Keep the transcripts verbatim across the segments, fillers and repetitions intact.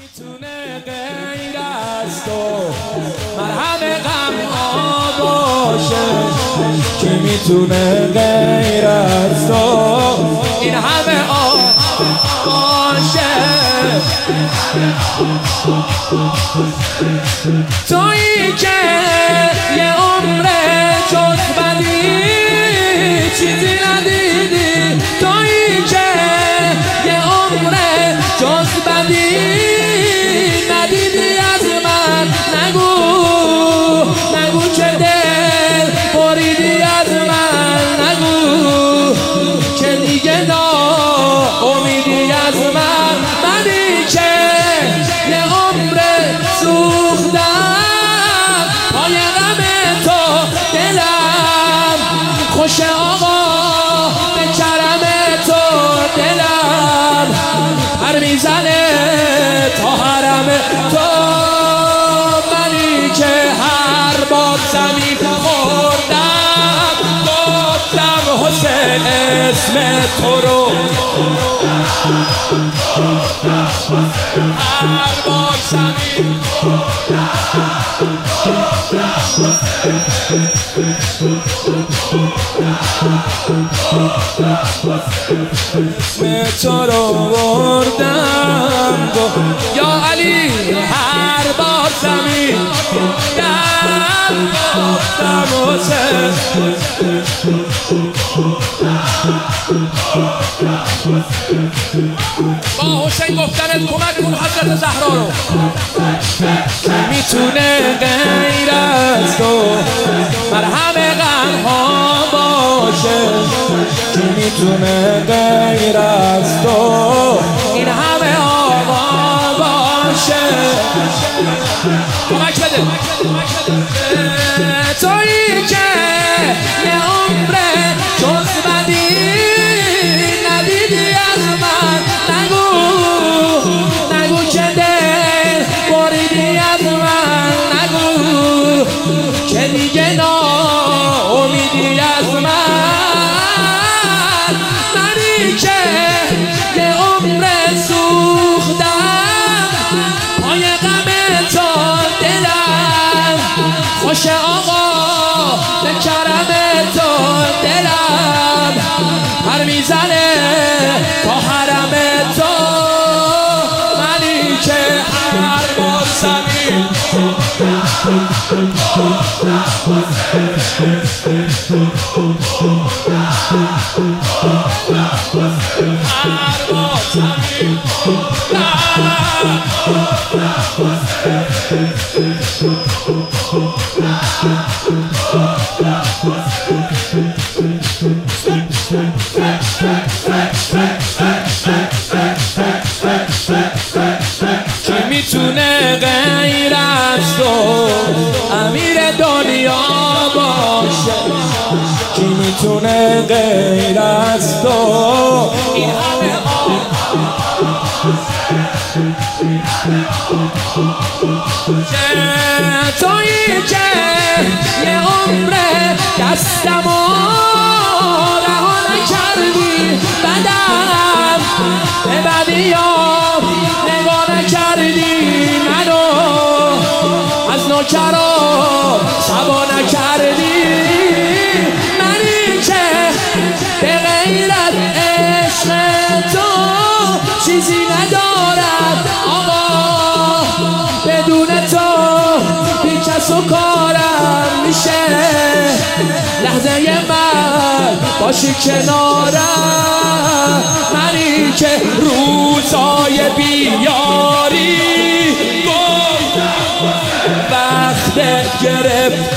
میتونه غیر از تو مرهم غم ها باشه؟ کی میتونه غیر از تو این همه آب باشه؟ تویی که یه عمره جز بدی چیزی ندیدی، تویی که یه عمره جز بدی ندیدی، از من نگو نگو که دل بریدی، از من نگو که دیگه ناامیدی از من. منی که یه عمره سوختم پای غم تو، دلم خوش آقا به کرم تو، دلم پر میزنه تا حرم تو. منی که هر بار زمین خوردم گفتم حسین اسم تو رو، هر بار زمین اسم تو رو بردم یا علی، هر بار زمین دم گفتم حسین. با حسین گفتنت کمک کن حضرت زهرا رو. میتونه غیر از تو مرهم غم ها باشه؟ کی میتونه غیر از تو این همه آقا باشه؟ کمک بده. تویی که یه عمره جز بدی ندیدی، از من نگو نگو که دل بریدی، از من نگو که دیگه ناامیدی از من. منی که یه عمره سوختم پای غم تو، دلم خوش آقا به کرم تو، دلم پر میزنه تا حرم تو. منی که هر بار زمین هر بار زمین کی میتونه غیر از تو امیر دنیا باشه؟ کی میتونه غیر از تو این همه تویی که یه عمره دستمو رها نکردی، بدم به بدیام نگاه نکردی، منو از نوکرام سبا نکردی. منی که به غیر از عشق تو چیزی ندارد آقا، بدون تو بی کس و کارم میشه، لحظه من باشی کنارم. منی که روزای بیاری وقت گرفت،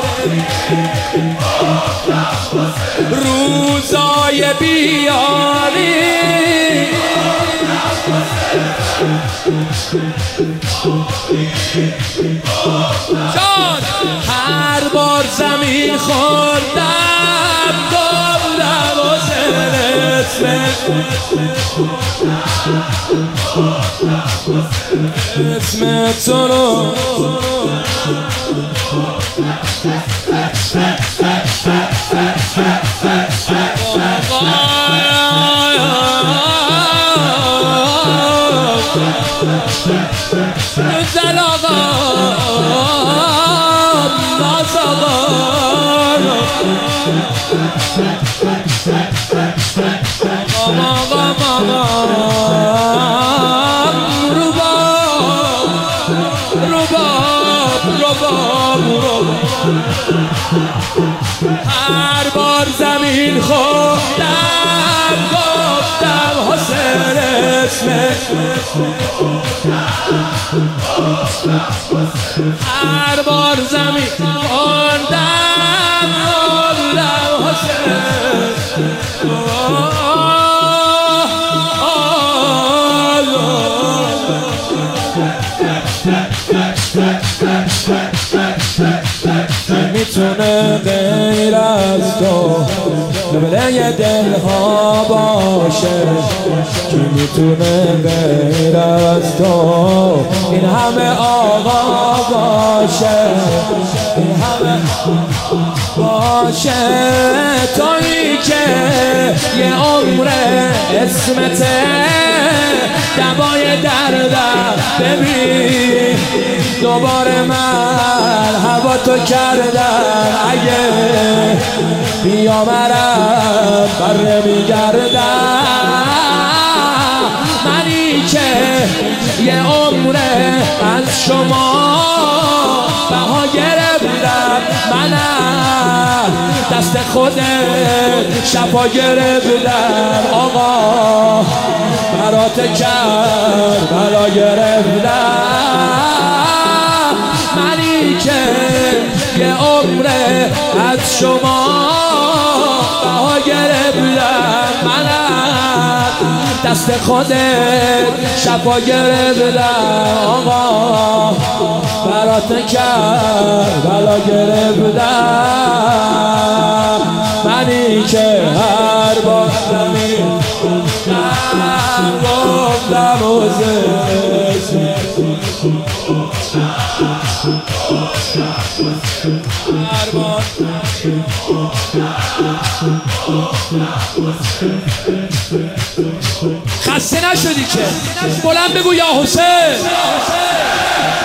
روزای بیاری جان، هر بار زمین خوردم گفتم حسین اسم اسم تو رو. Oh زل آقا ناز آقا آقا آقا رباب رباب رباب هر بار زمین خوردم گفتم حسین اسمش هر بار زمین خوردم گفتم حسین میتونه غیر از تو قبله دل ها باشه کی میتونه غیر از تو این همه آقا باشه این همه باشه تویی که یه عمر اسمته دوای دردم ببین دوباره من هوا تو کردم اگه بیامرم بره میگردم منی که یه عمره از شما بها گرفتم منم دست خودت شفا گرفتم آقا برات کرد بلا گرفتم منی که یه عمره از شما بها گرفتم منم دست خودت شفا گرفتم آقا برات کرد بلا گرفتم منی که هر بار زمین گفتم حسین هر بار خسته نشدی که بلند بگو یا حسین